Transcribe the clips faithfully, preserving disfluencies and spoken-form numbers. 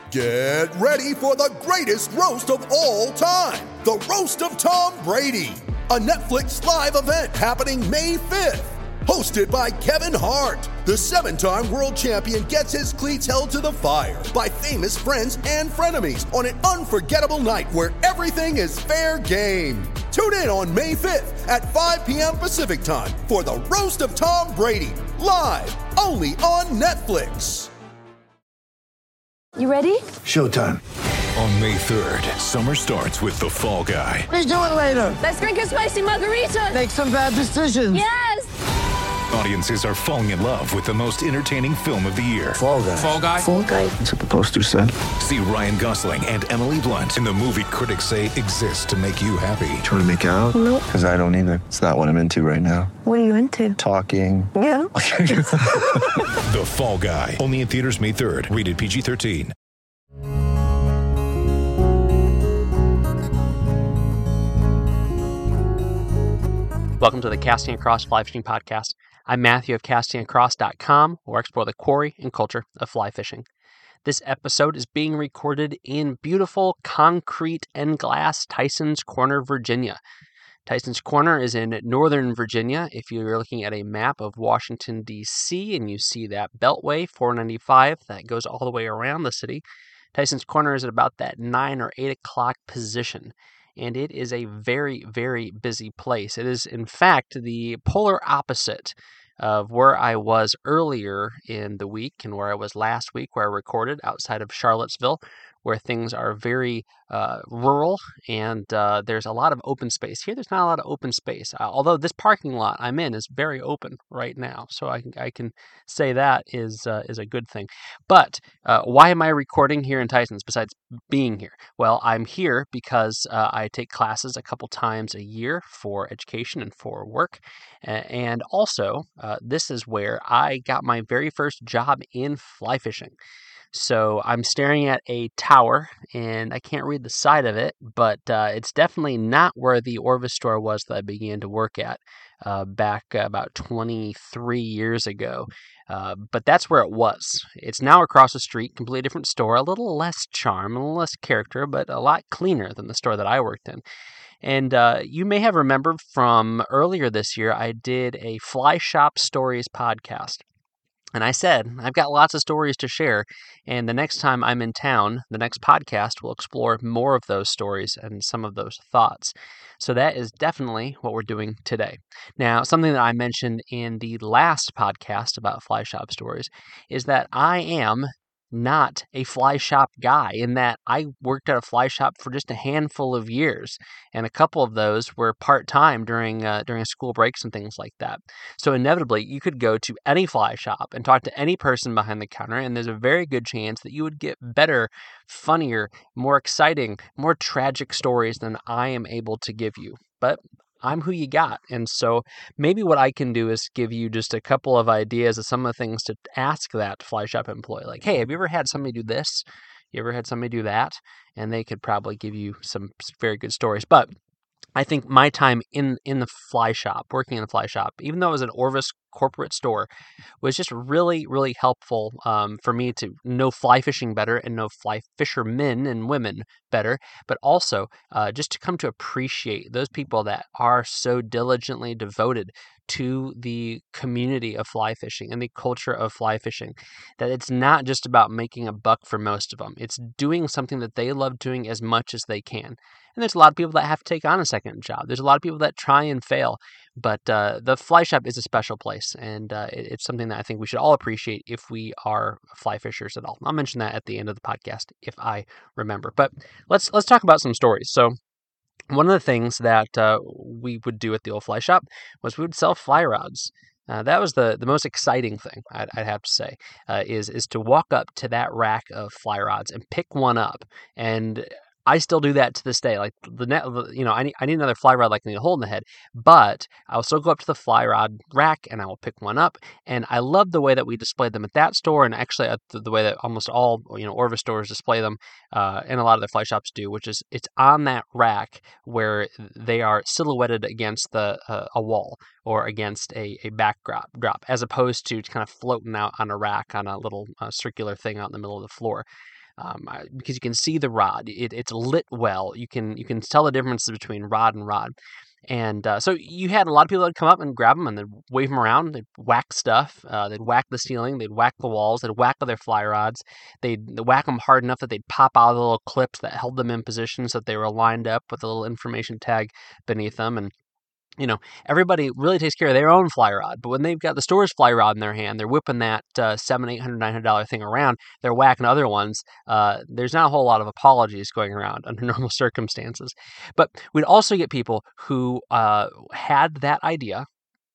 Get ready for the greatest roast of all time, the Roast of Tom Brady, a Netflix live event happening May fifth. Hosted by Kevin Hart, the seven-time world champion gets his cleats held to the fire by famous friends and frenemies on an unforgettable night where everything is fair game. Tune in on May fifth at five p.m. Pacific time for the Roast of Tom Brady, live only on Netflix. You ready? Showtime. On May third, summer starts with The Fall Guy. Let's do it later. Let's drink a spicy margarita. Make some bad decisions. Yes! Audiences are falling in love with the most entertaining film of the year. Fall Guy. Fall Guy? Fall Guy. That's what the poster said. See Ryan Gosling and Emily Blunt in the movie critics say exists to make you happy. Trying to make it out? Nope. Because I don't either. It's not what I'm into right now. What are you into? Talking. Yeah. The Fall Guy. Only in theaters May third. Rated P G thirteen. Welcome to the Casting Across Fly Fishing Podcast. I'm Matthew of casting across dot com, where I explore the quarry and culture of fly fishing. This episode is being recorded in beautiful concrete and glass Tyson's Corner, Virginia. Tyson's Corner is in northern Virginia. If you're looking at a map of Washington, D C, and you see that Beltway four ninety-five that goes all the way around the city, Tyson's Corner is at about that nine or eight o'clock position. And it is a very, very busy place. It is, in fact, the polar opposite of where I was earlier in the week and where I was last week, where I recorded outside of Charlottesville, where things are very uh, rural and uh, there's a lot of open space. Here, there's not a lot of open space, uh, although this parking lot I'm in is very open right now. So I, I can say that is uh, is a good thing. But uh, why am I recording here in Tysons besides being here? Well, I'm here because uh, I take classes a couple times a year for education and for work. And also, uh, this is where I got my very first job in fly fishing. So I'm staring at a tower, and I can't read the side of it, but uh, it's definitely not where the Orvis store was that I began to work at uh, back uh, about twenty-three years ago. Uh, but that's where it was. It's now across the street, completely different store, a little less charm, a little less character, but a lot cleaner than the store that I worked in. And uh, you may have remembered from earlier this year, I did a Fly Shop Stories podcast. And I said, I've got lots of stories to share, and the next time I'm in town, the next podcast will explore more of those stories and some of those thoughts. So that is definitely what we're doing today. Now, something that I mentioned in the last podcast about Fly Shop Stories is that I am not a fly shop guy, in that I worked at a fly shop for just a handful of years, and a couple of those were part-time during uh, during school breaks and things like that. So inevitably, you could go to any fly shop and talk to any person behind the counter, and there's a very good chance that you would get better, funnier, more exciting, more tragic stories than I am able to give you. But I'm who you got. And so maybe what I can do is give you just a couple of ideas of some of the things to ask that fly shop employee. Like, hey, have you ever had somebody do this? You ever had somebody do that? And they could probably give you some very good stories. But I think my time in, in the fly shop, working in the fly shop, even though it was an Orvis corporate store, was just really, really helpful um, for me to know fly fishing better and know fly fishermen and women better, but also uh, just to come to appreciate those people that are so diligently devoted to the community of fly fishing and the culture of fly fishing, that it's not just about making a buck for most of them. It's doing something that they love doing as much as they can. And there's a lot of people that have to take on a second job. There's a lot of people that try and fail, but uh, the fly shop is a special place, and uh, it, it's something that I think we should all appreciate if we are fly fishers at all. I'll mention that at the end of the podcast if I remember. But let's let's talk about some stories. So one of the things that uh, we would do at the old fly shop was we would sell fly rods. Uh, that was the, the most exciting thing, I'd, I'd have to say, uh, is is to walk up to that rack of fly rods and pick one up. And I still do that to this day. Like the net, you know, I need I need another fly rod like I need a hole in the head, but I'll still go up to the fly rod rack and I will pick one up. And I love the way that we displayed them at that store, and actually at the, the way that almost all you know Orvis stores display them, uh, and a lot of their fly shops do, which is it's on that rack where they are silhouetted against the uh, a wall or against a a backdrop, drop, as opposed to kind of floating out on a rack on a little uh, circular thing out in the middle of the floor. um, because you can see the rod. It, it's lit well. You can you can tell the difference between rod and rod. And uh, so you had a lot of people that would come up and grab them and they'd wave them around. They'd whack stuff. Uh, they'd whack the ceiling. They'd whack the walls. They'd whack with their fly rods. They'd whack them hard enough that they'd pop out of the little clips that held them in position so that they were lined up with a little information tag beneath them. And you know, everybody really takes care of their own fly rod, but when they've got the store's fly rod in their hand, they're whipping that uh, seven, eight hundred, nine hundred dollar thing around. They're whacking other ones. Uh, there's not a whole lot of apologies going around under normal circumstances, but we'd also get people who uh, had that idea.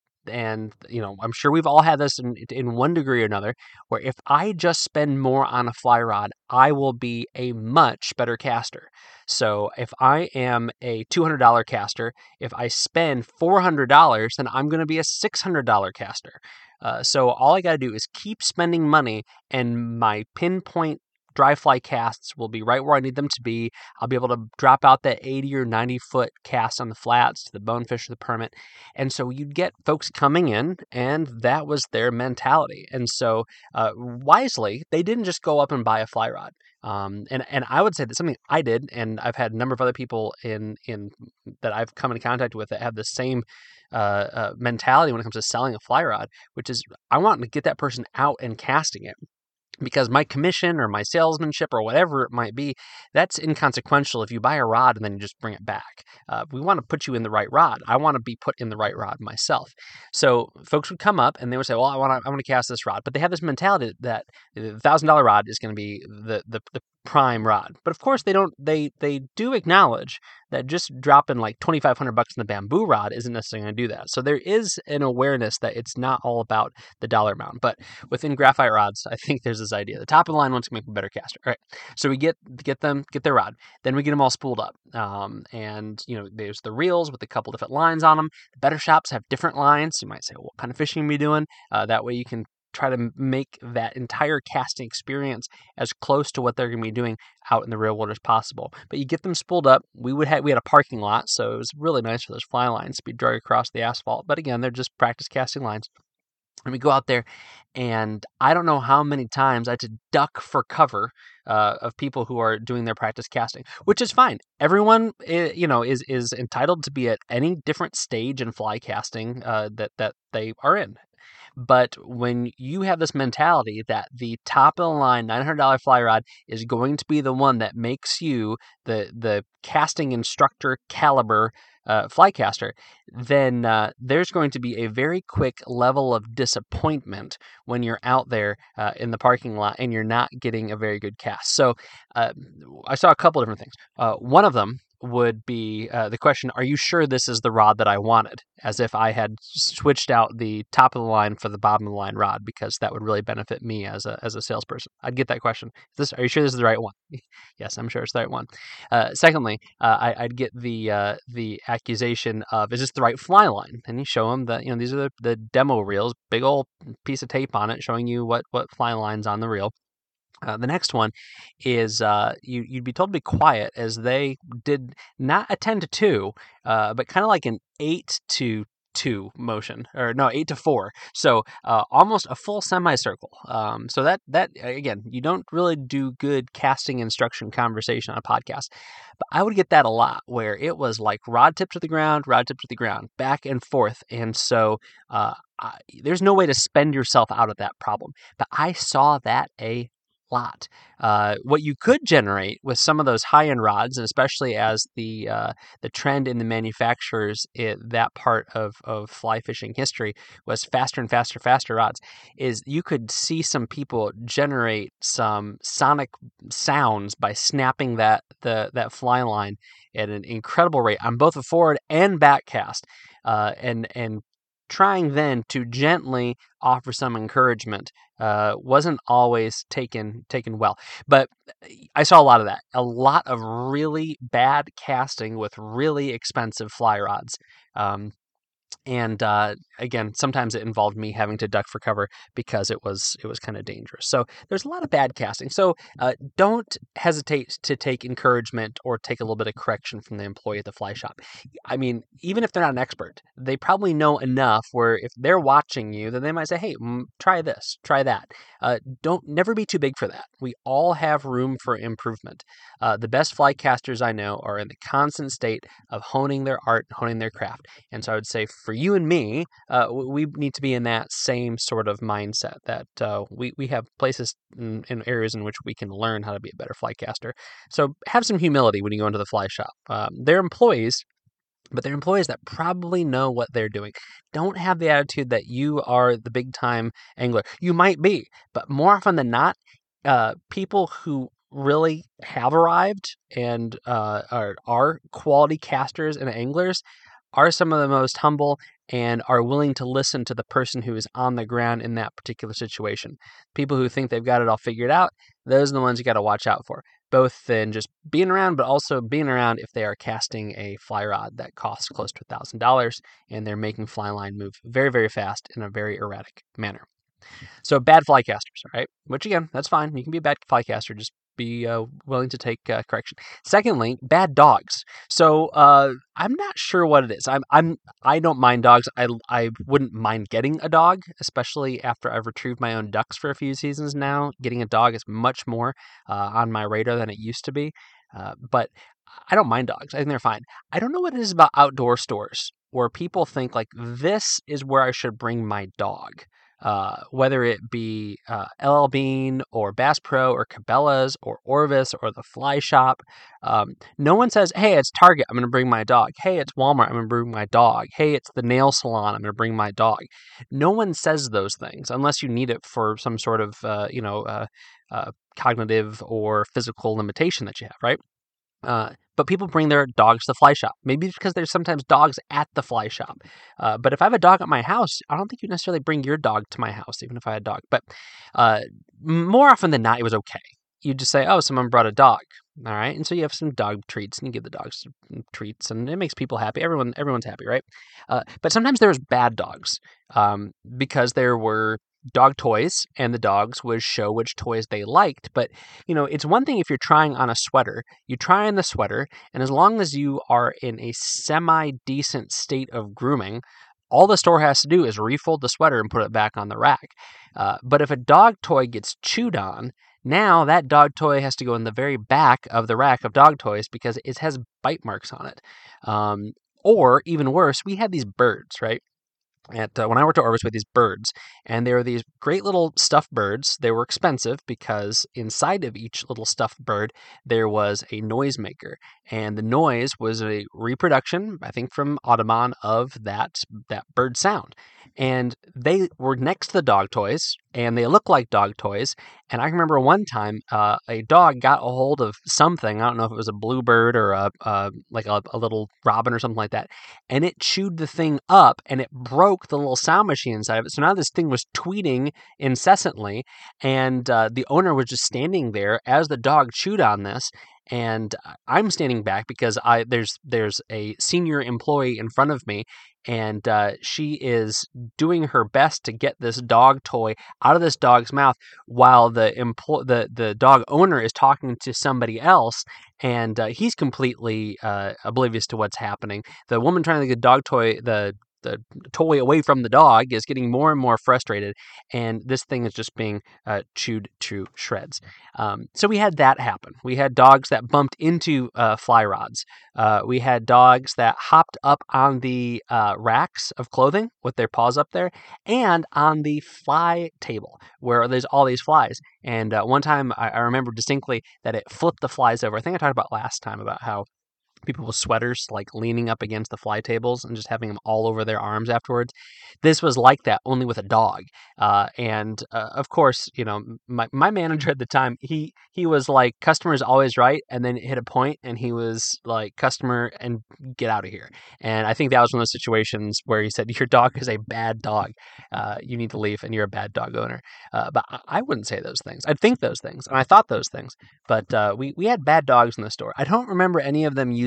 And, you know, I'm sure we've all had this in, in one degree or another, where if I just spend more on a fly rod, I will be a much better caster. So if I am a two hundred dollar caster, if I spend four hundred dollars, then I'm going to be a six hundred dollar caster. Uh, so all I got to do is keep spending money, and my pinpoint dry fly casts will be right where I need them to be. I'll be able to drop out that eighty or ninety foot cast on the flats to the bonefish or the permit. And so you'd get folks coming in, and that was their mentality. And so uh, wisely, they didn't just go up and buy a fly rod. Um, and, and I would say that something I did, and I've had a number of other people in, in that I've come into contact with that have the same uh, uh, mentality when it comes to selling a fly rod, which is I want to get that person out and casting it. Because my commission or my salesmanship or whatever it might be, that's inconsequential if you buy a rod and then you just bring it back. Uh, we want to put you in the right rod. I want to be put in the right rod myself. So folks would come up and they would say, well, I want to I want to cast this rod. But they have this mentality that the one thousand dollar rod is going to be the, the, the prime rod. But of course they don't, they, they do acknowledge that just dropping like twenty-five hundred bucks in the bamboo rod isn't necessarily going to do that. So there is an awareness that it's not all about the dollar amount. But within graphite rods, I think there's this idea. The top of the line wants to make a better caster. All right. So we get get them, get their rod. Then we get them all spooled up. Um, and, you know, there's the reels with a couple different lines on them. The better shops have different lines. You might say, well, what kind of fishing are we doing? Uh, that way you can try to make that entire casting experience as close to what they're going to be doing out in the real world as possible. But you get them spooled up. We would have we had a parking lot, so it was really nice for those fly lines to be drug across the asphalt. But again, they're just practice casting lines. And we go out there, and I don't know how many times I had to duck for cover uh, of people who are doing their practice casting, which is fine. Everyone, you know, is is entitled to be at any different stage in fly casting uh, that that they are in. But when you have this mentality that the top of the line nine hundred dollar fly rod is going to be the one that makes you the the casting instructor caliber uh, fly caster, then uh, there's going to be a very quick level of disappointment when you're out there uh, in the parking lot and you're not getting a very good cast. So uh, I saw a couple different things. Uh, one of them would be uh, the question, are you sure this is the rod that I wanted? As if I had switched out the top of the line for the bottom of the line rod, because that would really benefit me as a as a salesperson. I'd get that question. Is this, are you sure this is the right one? Yes, I'm sure it's the right one. Uh, secondly, uh, I, I'd get the uh, the accusation of, is this the right fly line? And you show them that, you know, these are the, the demo reels, big old piece of tape on it showing you what, what fly line's on the reel. Uh, the next one is uh, you, you'd be told to be quiet, as they did not a ten to two, uh, but kind of like an eight to two motion, or no, eight to four. So uh, almost a full semicircle. Um, so that, that again, you don't really do good casting instruction conversation on a podcast. But I would get that a lot, where it was like rod tip to the ground, rod tip to the ground, back and forth. And so uh, I, there's no way to spend yourself out of that problem. But I saw that a lot. Uh, what you could generate with some of those high-end rods, and especially as the uh, the trend in the manufacturers, it, that part of, of fly fishing history was faster and faster, faster rods, is you could see some people generate some sonic sounds by snapping that the that fly line at an incredible rate on both a forward and back cast, uh, and and trying then to gently offer some encouragement uh, wasn't always taken taken well. But I saw a lot of that. A lot of really bad casting with really expensive fly rods. Um, And uh, again, sometimes it involved me having to duck for cover because it was it was kind of dangerous. So there's a lot of bad casting. So uh, don't hesitate to take encouragement or take a little bit of correction from the employee at the fly shop. I mean, even if they're not an expert, they probably know enough where if they're watching you, then they might say, "Hey, mm, try this, try that." Uh, don't never be too big for that. We all have room for improvement. Uh, the best fly casters I know are in the constant state of honing their art, honing their craft. And so I would say for you and me, uh, we need to be in that same sort of mindset that uh, we, we have places in, in areas in which we can learn how to be a better fly caster. So have some humility when you go into the fly shop. Um, they're employees, but they're employees that probably know what they're doing. Don't have the attitude that you are the big time angler. You might be, but more often than not, uh, people who really have arrived and uh, are, are quality casters and anglers are some of the most humble and are willing to listen to the person who is on the ground in that particular situation. People who think they've got it all figured out, those are the ones you got to watch out for, both in just being around, but also being around if they are casting a fly rod that costs close to one thousand dollars and they're making fly line move very, very fast in a very erratic manner. So bad fly casters, all right? Which again, that's fine. You can be a bad fly caster, just be uh, willing to take uh, correction. Secondly, bad dogs. So uh, I'm not sure what it is. I'm I'm I don't mind dogs. I I wouldn't mind getting a dog, especially after I've retrieved my own ducks for a few seasons now. Getting a dog is much more uh, on my radar than it used to be. Uh, but I don't mind dogs. I think they're fine. I don't know what it is about outdoor stores where people think like this is where I should bring my dog. Uh, whether it be uh, L L Bean or Bass Pro or Cabela's or Orvis or the Fly Shop. Um, no one says, hey, it's Target, I'm going to bring my dog. Hey, it's Walmart, I'm going to bring my dog. Hey, it's the nail salon, I'm going to bring my dog. No one says those things unless you need it for some sort of, uh, you know, uh, uh, cognitive or physical limitation that you have, right? Uh, but people bring their dogs to the fly shop. Maybe it's because there's sometimes dogs at the fly shop. Uh, but if I have a dog at my house, I don't think you necessarily bring your dog to my house, even if I had a dog. But uh, more often than not, it was okay. You just say, oh, someone brought a dog. All right. And so you have some dog treats and you give the dogs treats and it makes people happy. Everyone, everyone's happy, right? Uh, but sometimes there was bad dogs um, because there were dog toys and the dogs would show which toys they liked. But, you know, it's one thing if you're trying on a sweater, you try on the sweater, and as long as you are in a semi-decent state of grooming, all the store has to do is refold the sweater and put it back on the rack. Uh, but if a dog toy gets chewed on, now that dog toy has to go in the very back of the rack of dog toys because it has bite marks on it. Um, or even worse, we had these birds, right? At, uh, when I worked at Orvis, we had these birds, and they were these great little stuffed birds. They were expensive because inside of each little stuffed bird, there was a noisemaker, and the noise was a reproduction, I think, from Audubon of that that bird sound. And they were next to the dog toys, and they looked like dog toys. And I remember one time uh, a dog got a hold of something. I don't know if it was a bluebird or a uh, like a, a little robin or something like that, and it chewed the thing up, and it broke the little sound machine inside of it. So now this thing was tweeting incessantly, and uh, the owner was just standing there as the dog chewed on this. And I'm standing back because I there's there's a senior employee in front of me, and uh, she is doing her best to get this dog toy out of this dog's mouth while the empl- the the dog owner is talking to somebody else, and uh, he's completely uh, oblivious to what's happening. The woman trying to get the dog toy, the the toy away from the dog, is getting more and more frustrated, and this thing is just being uh, chewed to shreds. Um, so we had that happen. We had dogs that bumped into uh, fly rods. Uh, we had dogs that hopped up on the uh, racks of clothing with their paws up there, and on the fly table where there's all these flies. And uh, one time I, I remember distinctly that it flipped the flies over. I think I talked about last time about how people with sweaters like leaning up against the fly tables and just having them all over their arms afterwards. This was like that, only with a dog. Uh, and uh, of course, you know, my, my manager at the time, he he was like, customer's always right, and then it hit a point and he was like, customer, and get out of here. And I think that was one of those situations where he said, your dog is a bad dog. Uh, you need to leave and you're a bad dog owner. Uh, but I, I wouldn't say those things. I'd think those things, and I thought those things. But uh, we, we had bad dogs in the store. I don't remember any of them using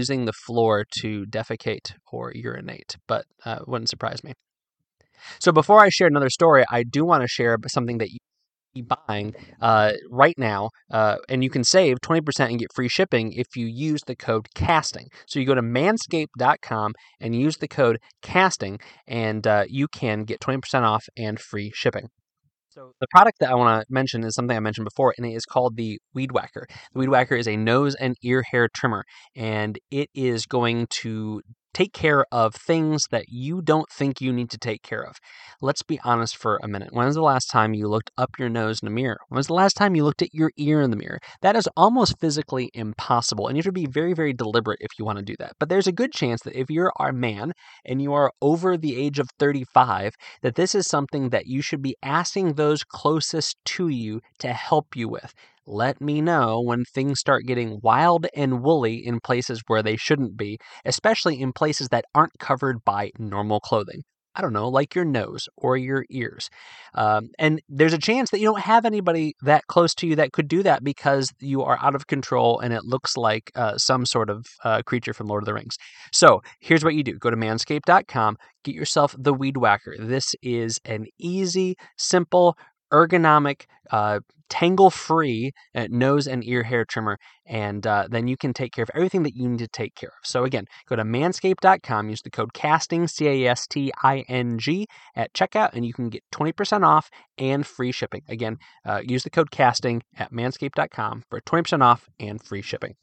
using the floor to defecate or urinate, but uh, wouldn't surprise me. So before I share another story, I do want to share something that you be buying uh, right now, uh, and you can save twenty percent and get free shipping if you use the code CASTING. So you go to manscaped dot com and use the code CASTING, and uh, you can get twenty percent off and free shipping. So the product that I want to mention is something I mentioned before, and it is called the Weed Whacker. The Weed Whacker is a nose and ear hair trimmer, and it is going to take care of things that you don't think you need to take care of. Let's be honest for a minute. When was the last time you looked up your nose in a mirror? When was the last time you looked at your ear in the mirror? That is almost physically impossible, and you have to be very, very deliberate if you want to do that. But there's a good chance that if you're a man and you are over the age of thirty-five, that this is something that you should be asking those closest to you to help you with. Let me know when things start getting wild and woolly in places where they shouldn't be, especially in places that aren't covered by normal clothing. I don't know, like your nose or your ears. Um, and there's a chance that you don't have anybody that close to you that could do that because you are out of control and it looks like uh, some sort of uh, creature from Lord of the Rings. So here's what you do. Go to manscaped dot com, get yourself the Weed Whacker. This is an easy, simple, ergonomic, uh, tangle-free uh, nose and ear hair trimmer, and uh, then you can take care of everything that you need to take care of. So again, go to manscaped dot com, use the code CASTING, C A S T I N G, at checkout, and you can get twenty percent off and free shipping. Again, uh, use the code CASTING at manscaped dot com for twenty percent off and free shipping.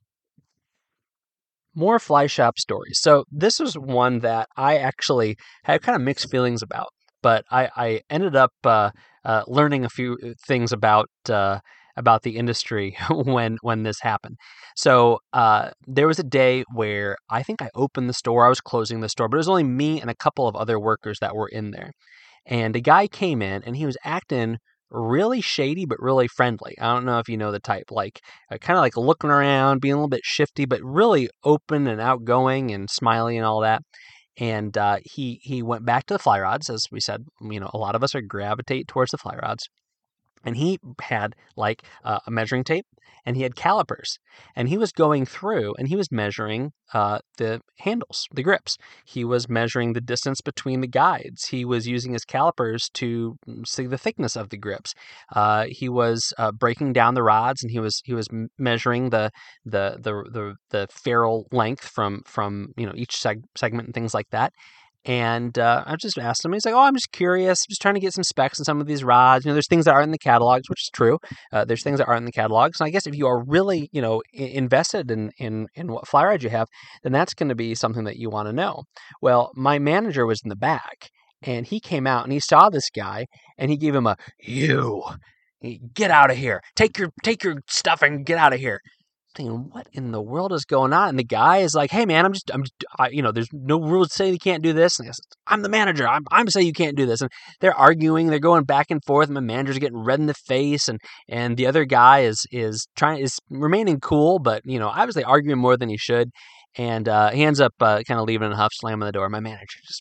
More Fly Shop stories. So this was one that I actually had kind of mixed feelings about, but I, I ended up uh, uh, learning a few things about uh, about the industry when when this happened. So uh, there was a day where I think I opened the store. I was closing the store, but it was only me and a couple of other workers that were in there. And a guy came in, and he was acting really shady, but really friendly. I don't know if you know the type, like uh, kind of like looking around, being a little bit shifty, but really open and outgoing and smiley and all that. And uh, he he went back to the fly rods, as we said. You know, a lot of us are gravitate towards the fly rods. And he had like uh, a measuring tape, and he had calipers, and he was going through and he was measuring uh, the handles, the grips. He was measuring the distance between the guides. He was using his calipers to see the thickness of the grips. Uh, he was uh, breaking down the rods, and he was he was measuring the the the the, the ferrule length from from you know each seg- segment and things like that. And uh, I just asked him, he's like, oh, I'm just curious. I'm just trying to get some specs on some of these rods. You know, there's things that aren't in the catalogs, which is true. Uh, there's things that aren't in the catalogs. And I guess if you are really, you know, I- invested in, in, in what fly rod you have, then that's going to be something that you want to know. Well, my manager was in the back, and he came out and he saw this guy, and he gave him a, you, get out of here. Take your, take your stuff and get out of here. Thinking, what in the world is going on? And the guy is like, hey man, I'm just, I'm just, I, you know, there's no rules saying you can't do this. And I said, I'm the manager. I'm, I'm saying you can't do this. And they're arguing, they're going back and forth. And my manager's getting red in the face. And, and the other guy is, is trying, is remaining cool, but, you know, obviously arguing more than he should. And uh, he ends up uh, kind of leaving in a huff, slamming the door. My manager just,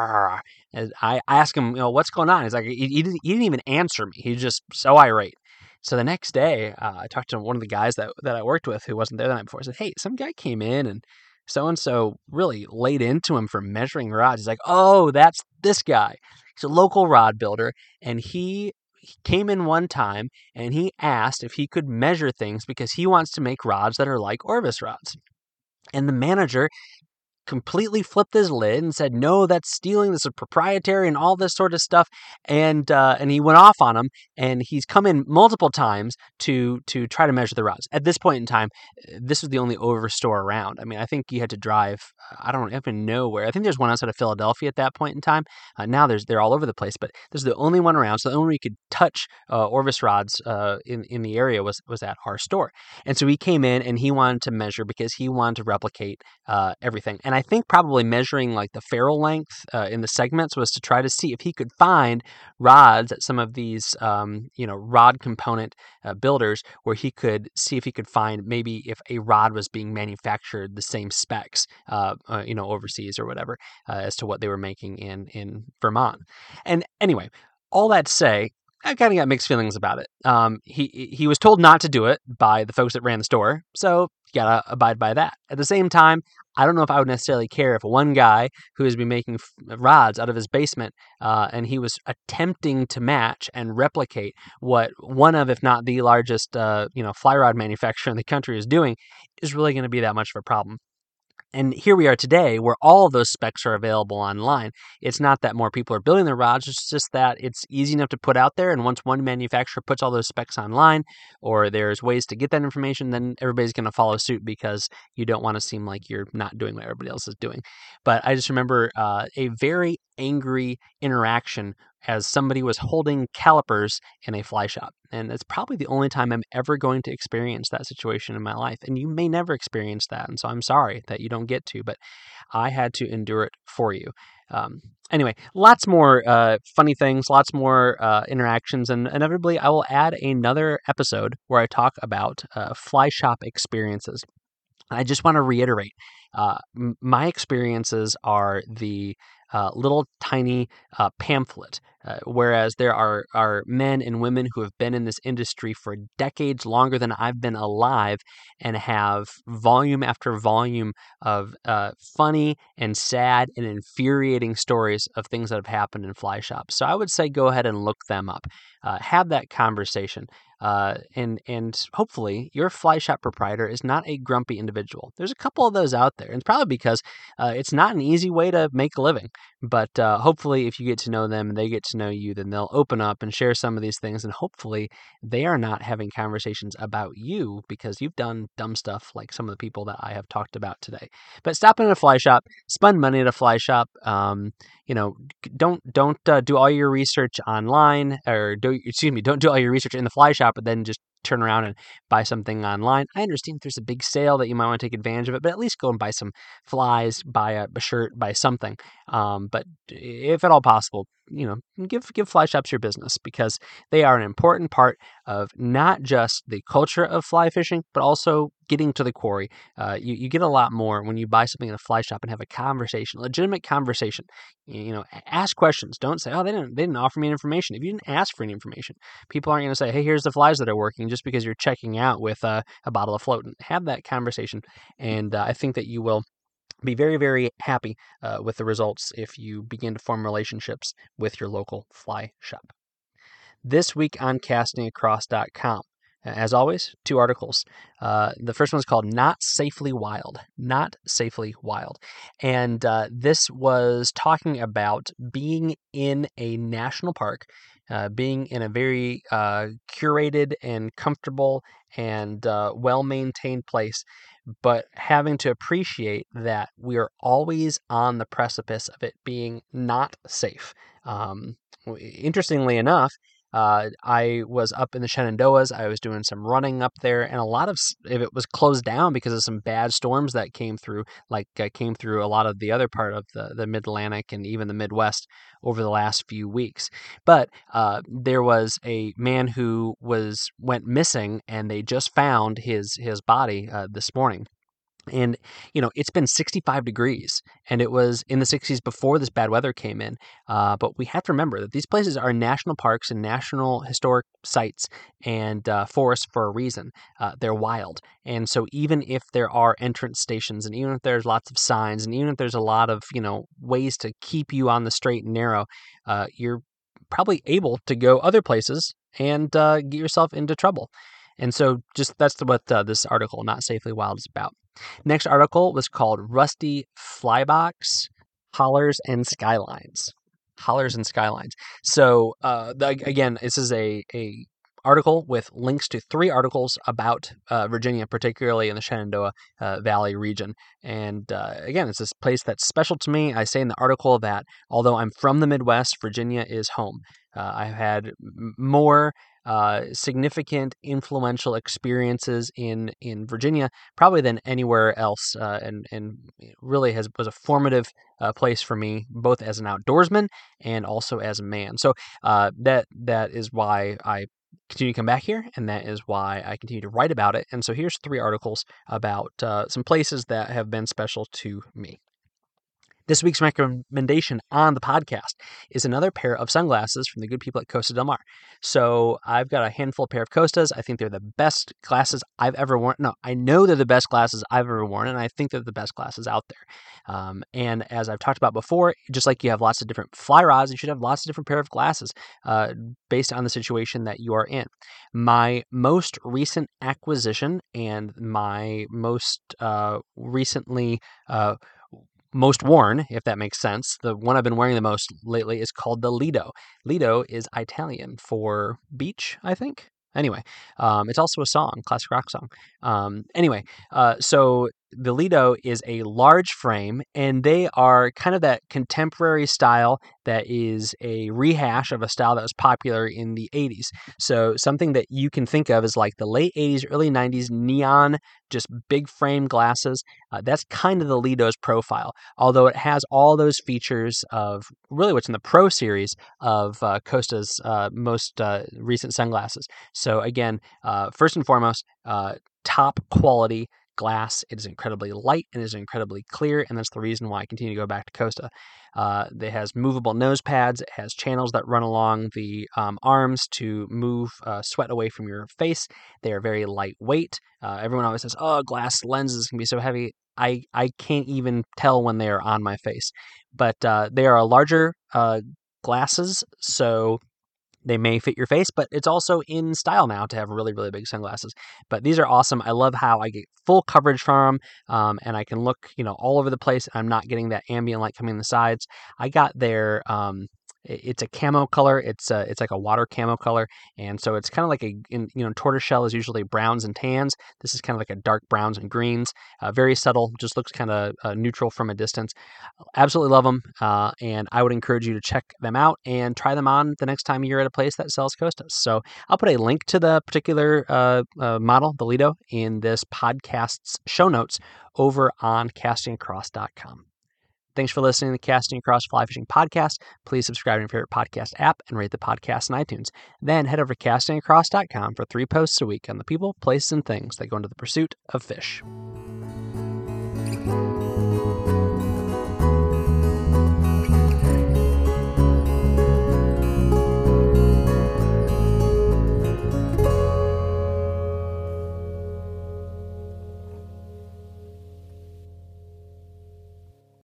and I, I ask him, you know, what's going on? He's like, he, he, didn't, he didn't even answer me. He's just so irate. So the next day, uh, I talked to one of the guys that that I worked with who wasn't there the night before. I said, hey, some guy came in and so-and-so really laid into him for measuring rods. He's like, oh, that's this guy. He's a local rod builder, and he, he came in one time, and he asked if he could measure things because he wants to make rods that are like Orvis rods. And the manager completely flipped his lid and said, no, that's stealing, this is proprietary and all this sort of stuff. And uh, and he went off on him, and he's come in multiple times to to try to measure the rods. At this point in time, this was the only Orvis store around. I mean, I think you had to drive, I don't even know where. I think there's one outside of Philadelphia at that point in time. Uh, now there's they're all over the place, but this is the only one around. So the only way you could touch uh, Orvis rods uh, in, in the area was, was at our store. And so he came in and he wanted to measure because he wanted to replicate uh, everything. And I think probably measuring like the ferrule length uh, in the segments was to try to see if he could find rods at some of these, um, you know, rod component uh, builders where he could see if he could find maybe if a rod was being manufactured the same specs, uh, uh, you know, overseas or whatever, uh, as to what they were making in, in Vermont. And anyway, all that to say, I kind of got mixed feelings about it. Um, he he was told not to do it by the folks that ran the store, so you gotta abide by that. At the same time, I don't know if I would necessarily care if one guy who has been making f- rods out of his basement uh, and he was attempting to match and replicate what one of, if not the largest, uh, you know, fly rod manufacturer in the country is doing, is really going to be that much of a problem. And here we are today where all of those specs are available online. It's not that more people are building their rods, it's just that it's easy enough to put out there. And once one manufacturer puts all those specs online, or there's ways to get that information, then everybody's going to follow suit because you don't want to seem like you're not doing what everybody else is doing. But I just remember uh, a very angry interaction as somebody was holding calipers in a fly shop. And it's probably the only time I'm ever going to experience that situation in my life. And you may never experience that. And so I'm sorry that you don't get to, but I had to endure it for you. Um, anyway, lots more uh, funny things, lots more uh, interactions, and inevitably I will add another episode where I talk about uh, fly shop experiences. I just want to reiterate, uh, m- my experiences are the uh, little tiny uh, pamphlet, uh, whereas there are, are men and women who have been in this industry for decades longer than I've been alive and have volume after volume of uh, funny and sad and infuriating stories of things that have happened in fly shops. So I would say go ahead and look them up, uh, have that conversation. Uh, and and hopefully your fly shop proprietor is not a grumpy individual. There's a couple of those out there, and it's probably because uh, it's not an easy way to make a living. But uh, hopefully, if you get to know them and they get to know you, then they'll open up and share some of these things. And hopefully, they are not having conversations about you because you've done dumb stuff like some of the people that I have talked about today. But stop in at a fly shop, spend money at a fly shop. Um, you know, don't don't uh, do all your research online, or do excuse me, don't do all your research in the fly shop, but then just turn around and buy something online. I understand if there's a big sale that you might want to take advantage of it, but at least go and buy some flies, buy a, a shirt, buy something. Um, but if at all possible, you know, give give fly shops your business because they are an important part of not just the culture of fly fishing, but also getting to the quarry. Uh, you, you get a lot more when you buy something in a fly shop and have a conversation, legitimate conversation. You, you know, ask questions. Don't say, oh, they didn't they didn't offer me information. If you didn't ask for any information, people aren't going to say, hey, here's the flies that are working just because you're checking out with uh, a bottle of floatant. Have that conversation, and uh, I think that you will be very, very happy uh, with the results if you begin to form relationships with your local fly shop. This week on casting across dot com, as always, two articles. Uh, the first one is called Not Safely Wild. Not Safely Wild. And uh, this was talking about being in a national park, uh, being in a very uh, curated and comfortable and uh, well-maintained place, but having to appreciate that we are always on the precipice of it being not safe. Um, interestingly enough, uh, I was up in the Shenandoahs. I was doing some running up there, and a lot of if it was closed down because of some bad storms that came through, like uh, came through a lot of the other part of the, the Mid-Atlantic and even the Midwest over the last few weeks. But uh, there was a man who was went missing, and they just found his his body uh, this morning. And, you know, it's been sixty-five degrees, and it was in the sixties before this bad weather came in. Uh, but we have to remember that these places are national parks and national historic sites and uh, forests for a reason. Uh, they're wild. And so even if there are entrance stations, and even if there's lots of signs, and even if there's a lot of, you know, ways to keep you on the straight and narrow, uh, you're probably able to go other places and uh, get yourself into trouble. And so just that's what uh, this article, Not Safely Wild, is about. Next article was called Rusty Flybox, Hollers and Skylines. Hollers and Skylines. So uh, the, again, this is a, a article with links to three articles about uh, Virginia, particularly in the Shenandoah uh, Valley region. And uh, again, it's this place that's special to me. I say in the article that although I'm from the Midwest, Virginia is home. Uh, I've had m- more Uh, significant, influential experiences in, in Virginia, probably than anywhere else, uh, and and really has was a formative uh, place for me, both as an outdoorsman and also as a man. So uh, that that is why I continue to come back here, and that is why I continue to write about it. And so here's three articles about uh, some places that have been special to me. This week's recommendation on the podcast is another pair of sunglasses from the good people at Costa Del Mar. So I've got a handful of pair of Costas. I think they're the best glasses I've ever worn. No, I know they're the best glasses I've ever worn, and I think they're the best glasses out there. Um, and as I've talked about before, just like you have lots of different fly rods, you should have lots of different pair of glasses uh, based on the situation that you are in. My most recent acquisition and my most uh, recently uh, most worn, if that makes sense, the one I've been wearing the most lately is called the Lido. Lido is Italian for beach, I think. Anyway, um, it's also a song, classic rock song. Um, anyway, uh, so the Lido is a large frame, and they are kind of that contemporary style that is a rehash of a style that was popular in the eighties. So something that you can think of as like the late eighties, early nineties neon, just big frame glasses. Uh, that's kind of the Lido's profile, although it has all those features of really what's in the Pro series of uh, Costa's uh, most uh, recent sunglasses. So again, uh, first and foremost, uh, top quality glass. It is incredibly light and is incredibly clear, and that's the reason why I continue to go back to Costa. Uh, it has movable nose pads. It has channels that run along the um, arms to move uh, sweat away from your face. They are very lightweight. Uh, everyone always says, "Oh, glass lenses can be so heavy." I, I can't even tell when they are on my face, but uh, they are larger uh, glasses, so they may fit your face, but it's also in style now to have really, really big sunglasses. But these are awesome. I love how I get full coverage from them, um, and I can look, you know, all over the place. I'm not getting that ambient light coming in the sides. I got their, um, it's a camo color. It's a, it's like a water camo color, and so it's kind of like a, in, you know, tortoiseshell is usually browns and tans. This is kind of like a dark browns and greens. Uh, very subtle, just looks kind of uh, neutral from a distance. Absolutely love them, uh, and I would encourage you to check them out and try them on the next time you're at a place that sells Costas. So I'll put a link to the particular uh, uh, model, the Lido, in this podcast's show notes over on casting across dot com. Thanks for listening to the Casting Across Fly Fishing Podcast. Please subscribe to your favorite podcast app and rate the podcast in iTunes. Then head over to casting across dot com for three posts a week on the people, places, and things that go into the pursuit of fish.